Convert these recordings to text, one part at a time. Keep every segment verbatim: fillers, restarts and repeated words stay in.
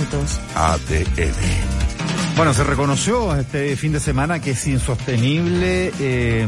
minutos. A D N. Bueno, se reconoció este fin de semana que es insostenible, eh,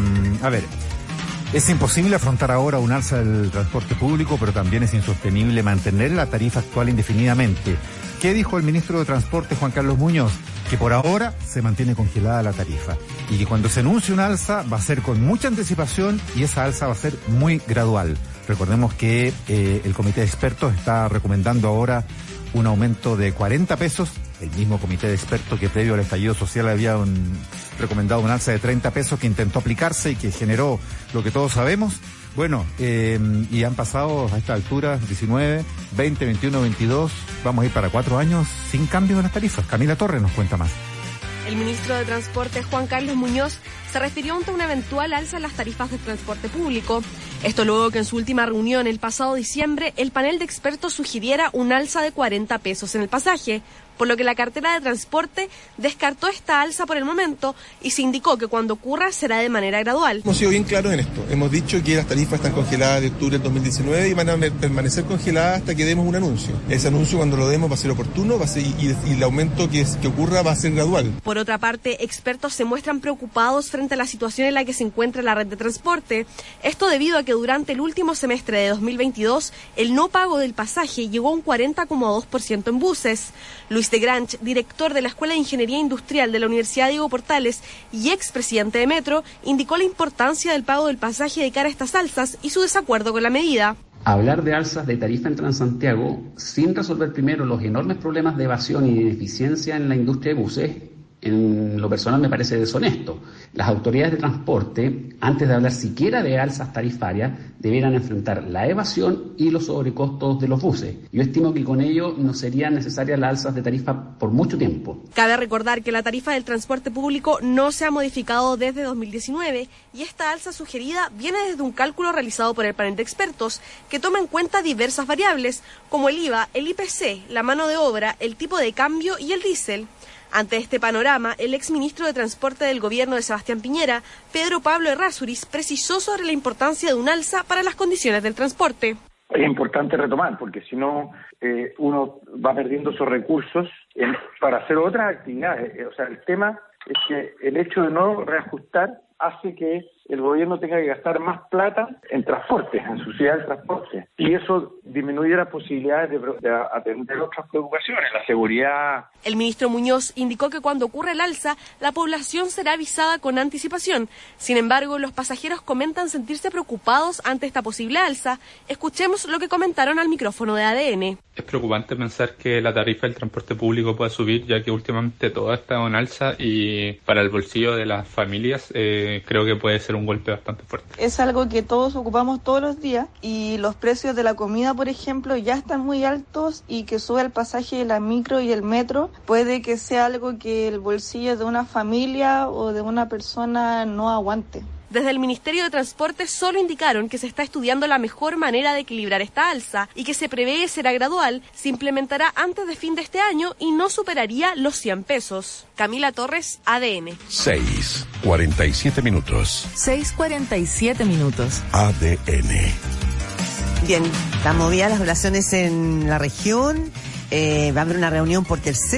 a ver, es imposible afrontar ahora un alza del transporte público, pero también es insostenible mantener la tarifa actual indefinidamente. ¿Qué dijo el ministro de Transporte, Juan Carlos Muñoz? Que por ahora se mantiene congelada la tarifa y que cuando se anuncie un alza va a ser con mucha anticipación y esa alza va a ser muy gradual. Recordemos que eh, el comité de expertos está recomendando ahora un aumento de cuarenta pesos, el mismo comité de expertos que previo al estallido social había un, recomendado un alza de treinta pesos que intentó aplicarse y que generó lo que todos sabemos. Bueno, eh, y han pasado a esta altura diecinueve, veinte, veintiuno, veintidós, vamos a ir para cuatro años sin cambios en las tarifas. Camila Torres nos cuenta más. El ministro de Transporte, Juan Carlos Muñoz, se refirió ante una eventual alza en las tarifas de transporte público. Esto luego que en su última reunión el pasado diciembre el panel de expertos sugiriera un alza de cuarenta pesos en el pasaje, por lo que la cartera de transporte descartó esta alza por el momento y se indicó que cuando ocurra será de manera gradual. Hemos sido bien claros en esto. Hemos dicho que las tarifas están congeladas de octubre del dos mil diecinueve y van a permanecer congeladas hasta que demos un anuncio. Ese anuncio, cuando lo demos, va a ser oportuno va a ser, y, y el aumento que, es, que ocurra va a ser gradual. Por otra parte, expertos se muestran preocupados frente a la situación en la que se encuentra la red de transporte. Esto debido a que durante el último semestre de dos mil veintidós el no pago del pasaje llegó a un cuarenta coma dos por ciento en buses. Luis de Granch, director de la Escuela de Ingeniería Industrial de la Universidad Diego Portales y expresidente de Metro, indicó la importancia del pago del pasaje de cara a estas alzas y su desacuerdo con la medida. Hablar de alzas de tarifa en Transantiago sin resolver primero los enormes problemas de evasión y de ineficiencia en la industria de buses, en lo personal me parece deshonesto. Las autoridades de transporte, antes de hablar siquiera de alzas tarifarias, deberán enfrentar la evasión y los sobrecostos de los buses. Yo estimo que con ello no serían necesarias las alzas de tarifa por mucho tiempo. Cabe recordar que la tarifa del transporte público no se ha modificado desde dos mil diecinueve y esta alza sugerida viene desde un cálculo realizado por el panel de expertos que toma en cuenta diversas variables como el I V A, el I P C, la mano de obra, el tipo de cambio y el diésel. Ante este panorama, el exministro de Transporte del gobierno de Sebastián Piñera, Pedro Pablo Errázuriz, precisó sobre la importancia de un alza para las condiciones del transporte. Es importante retomar, porque si no, eh, uno va perdiendo esos recursos en, para hacer otras actividades. O sea, el tema es que el hecho de no reajustar hace que el gobierno tenga que gastar más plata en transporte, en subsidiar el transporte. Y eso disminuye las posibilidades de, de atender otras preocupaciones, la seguridad. El ministro Muñoz indicó que cuando ocurra el alza, la población será avisada con anticipación. Sin embargo, los pasajeros comentan sentirse preocupados ante esta posible alza. Escuchemos lo que comentaron al micrófono de A D N. Es preocupante pensar que la tarifa del transporte público pueda subir, ya que últimamente todo está en alza y para el bolsillo de las familias eh, creo que puede ser un golpe bastante fuerte. Es algo que todos ocupamos todos los días y los precios de la comida, por ejemplo, ya están muy altos y que sube el pasaje de la micro y el metro puede que sea algo que el bolsillo de una familia o de una persona no aguante. Desde el Ministerio de Transporte solo indicaron que se está estudiando la mejor manera de equilibrar esta alza y que se prevé será gradual, se implementará antes de fin de este año y no superaría los cien pesos. Camila Torres, A D N. seis, cuarenta y siete minutos. seis cuarenta y siete minutos. A D N. Bien, están movidas las relaciones en la región. Eh, va a haber una reunión por tercer